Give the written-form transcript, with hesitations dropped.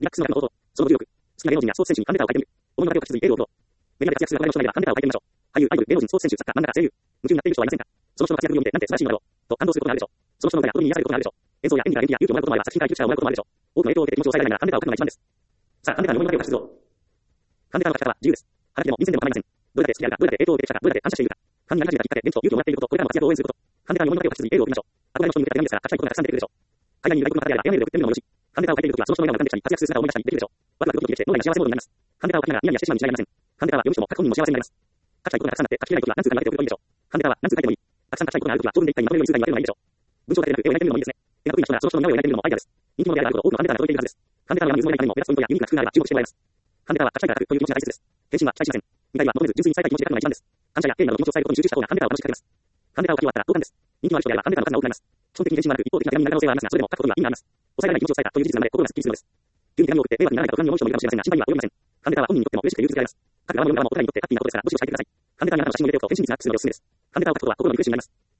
リラックスの中の応答。その重力。好きな芸能人やスポーツ選手にファンレターを書いてみる。応募の中で引き続きエールを送ろう。メディアで活躍する話題の人がいればファンレターを書いてみましょう。俳優、アイドル、芸能人、スポーツ選手、作家、漫画家、声優。夢中になっている人はいませんか？その人の活躍を見てなんて素晴らしいのだろう。と感動することがあるでしょう。その人の歌や踊りに癒されることがあるでしょう。演奏や演技が元気や勇気をもらうこともあれば作品から技術者をもらうこともあるでしょう。多くの影響を受けて気持ちを抑えられないならファンレターを書くのが一番です。さあ、ファンレターの思いの丈を書き出すぞ。ファンレターの書き方は自由です。はがきでも便箋でも構いません。どれだけ好きであるか、どれだけ影響を受けてきたか、どれだけ感謝しているか。ファンになり始めたきっかけ、元気と勇気をもらっていること、これからの活躍を応援すること。ファンレターの思いの丈を書き綴りエールを送りましょう。憧れの人に向けた手紙ですから書きたいことがたくさん出てくるでしょう。海外にいる外国の方であればエアメールで送ってみるのもよし。ファンレターを書いているときはその人の笑顔が浮かんできたり活躍する姿を思い出したりできるでしょう。ワクワクドキドキして脳内が幸せモードになります。ファンレターを書きながらニヤニヤしてしまうに違いありません。ファンレターは読む人も書く本人も幸せになります。書きたいことがたくさんあって書ききれないときは何通かに分けておくといいでしょう。ファンレターは何通書いてもいい。たくさん書きたいことがあるときは当分で一回にまとめるように数回に分けるのがいいでしょう。文章だけでなく絵を描いてみるのもいいですね。絵が得意な人がその人の似顔絵を描いてみるのもアイデアです。人気者であるほど多くのファンレターが届いているはずです。ファンレターの山水もないためにも目立つポイントやユニークな作風があれば注目してもらえます。ファンレターは書きたいから書くという気持ちが大切です。返信は期待しません。未来は求めず純粋に伝えたい気持ちで書くのが一番です。感謝や敬意など気持ちを伝えることに集中した方がファンレターを楽しく書けます。ファンレターを書き終わったら同感です。人気のある人であればファンレターの数が多くなります。基本的に返信はなく一方的な手紙になる可能性はありますが、それでも書くことには意味があります。抑えられない気持ちを伝えたという事実なので心がすっきりするのです。急に手紙を送って迷惑にならないかと不安に思う人もいるかもしれませんが、心配には及びません。ファンレターは本人にとっても嬉しくて融通があります。書く側も読む側もお互いにとってハッピーなことですから、どしどし書いてください。ファンレターにあなたの写真を入れておくと返信率がアップするのでおすすめです。ファンレターを書くことは心のリフレッシュになります。